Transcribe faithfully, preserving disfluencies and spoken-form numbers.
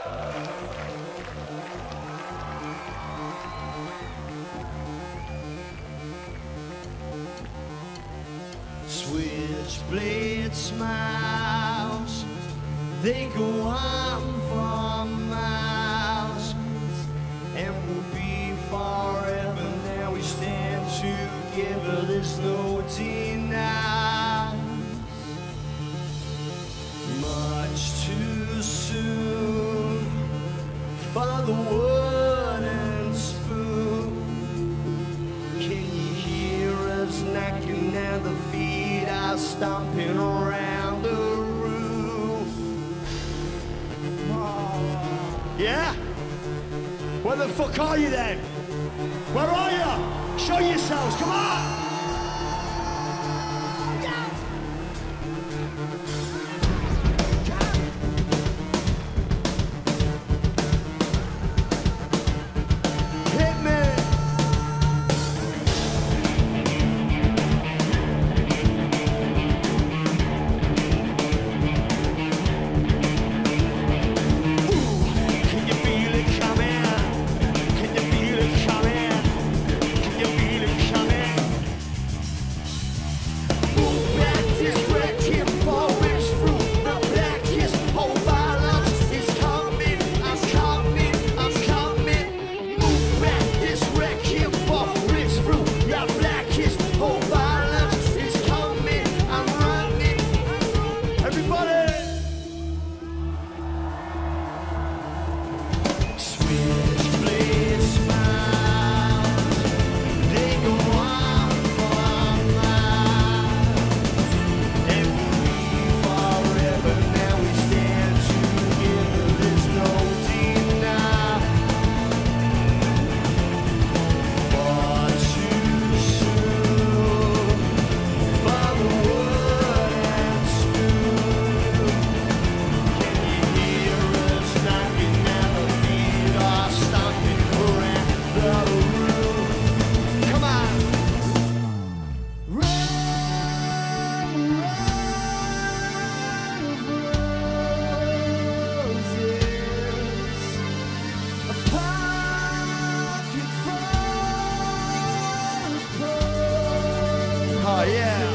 Switchblade smiles, they go on for miles, and we'll be forever. Now we stand together, there's no denial. Much too soon for the wooden spoon. Can you hear us knocking at the feet are stomping around the room? Yeah? Where the fuck are you then? Where are you? Show yourselves, come on! Oh, yeah.